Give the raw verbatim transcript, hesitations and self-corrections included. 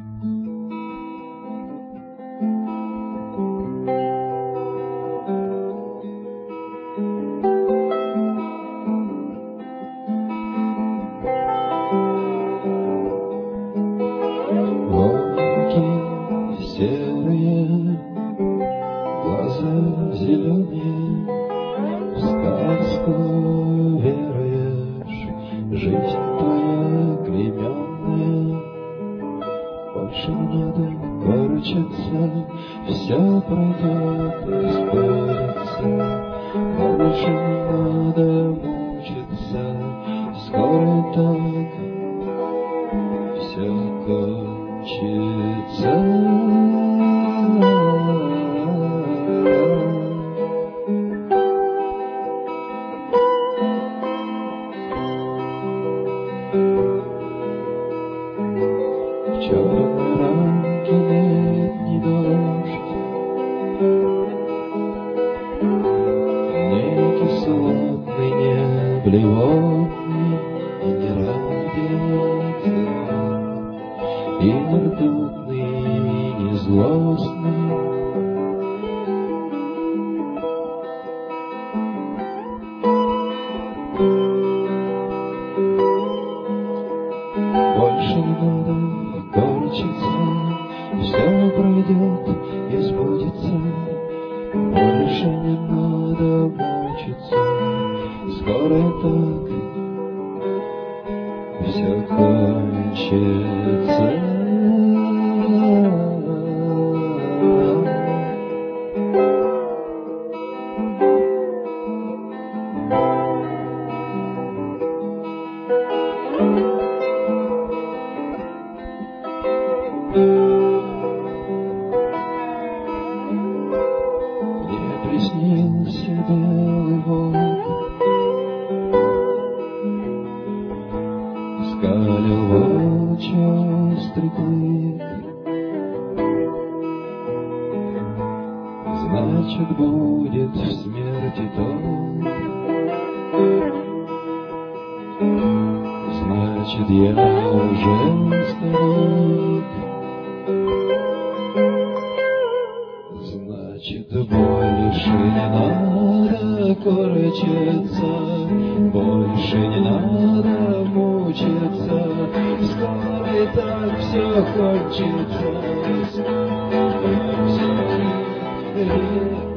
Серые глаза зеленые, в сказку веруешь, жизнь твоя клейменная. Больше не надо корчиться, все пройдет и сбудется. Больше не надо мучиться, скоро так все кончится. В черной рамке летний дождь, не кислотный, не блевотный и не радиация, и не ртутный, и не злостный. Больше не надо корчиться, все пройдет и сбудется. Больше не надо мучиться, скоро так все кончится. Мне приснился белый волк, скалил волчий острый клык. Значит, будет в смерти толк, значит, я уже старик. Значит, больше не надо корчиться, больше не надо мучиться, скоро и так все кончится, скоро все